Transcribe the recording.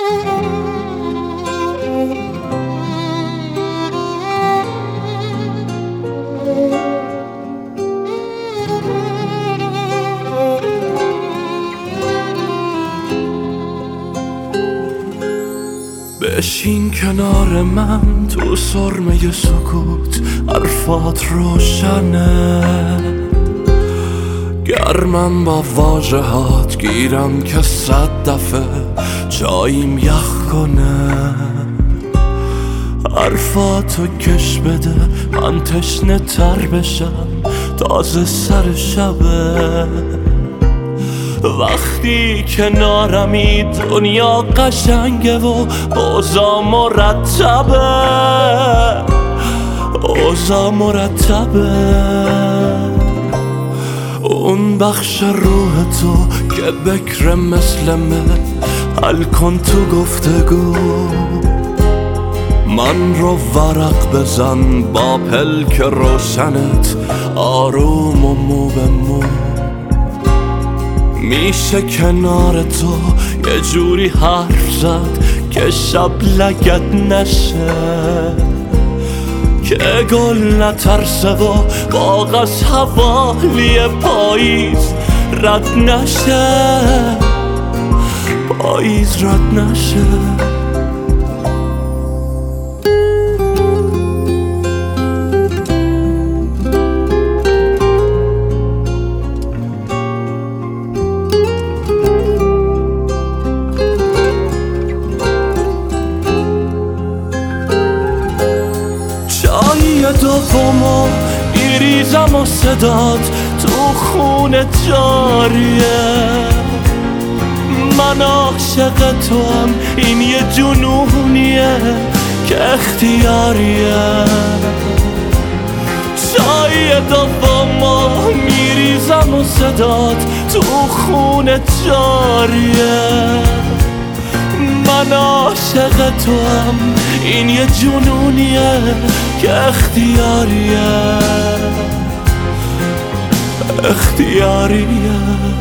بشین کنار من تو سرمه سکوت، حرفات روشنه، گرمم با واژهات، گیرم که 100 دفعه جاییم یخ کنه. حرفاتو کش بده من تشنه تر بشم، تازه سر شبه. وقتی کنارمی دنیا قشنگه و اوضاع مرتبه، اوضاع مرتبه. اون بخش روح تو که بکره مثل من، حل کن تو گفتگو. من رو ورق بزن با پلک روشنت، آروم و مو به مو. میشه کنار تو یه جوری حرف زد که شب لگت نشه، که گل نترسه و باغ از حوالی پاییز رد نشه، پاییز رد نشه. دومو میریزم و صدات تو خونه جاریه. من عاشق توام، این یه جنونیه که اختیاریه. چای دومو میریزم و صدات تو خونه جاریه. من عاشق توام، این یه جنونیه که اختیاریه، اختیاریه.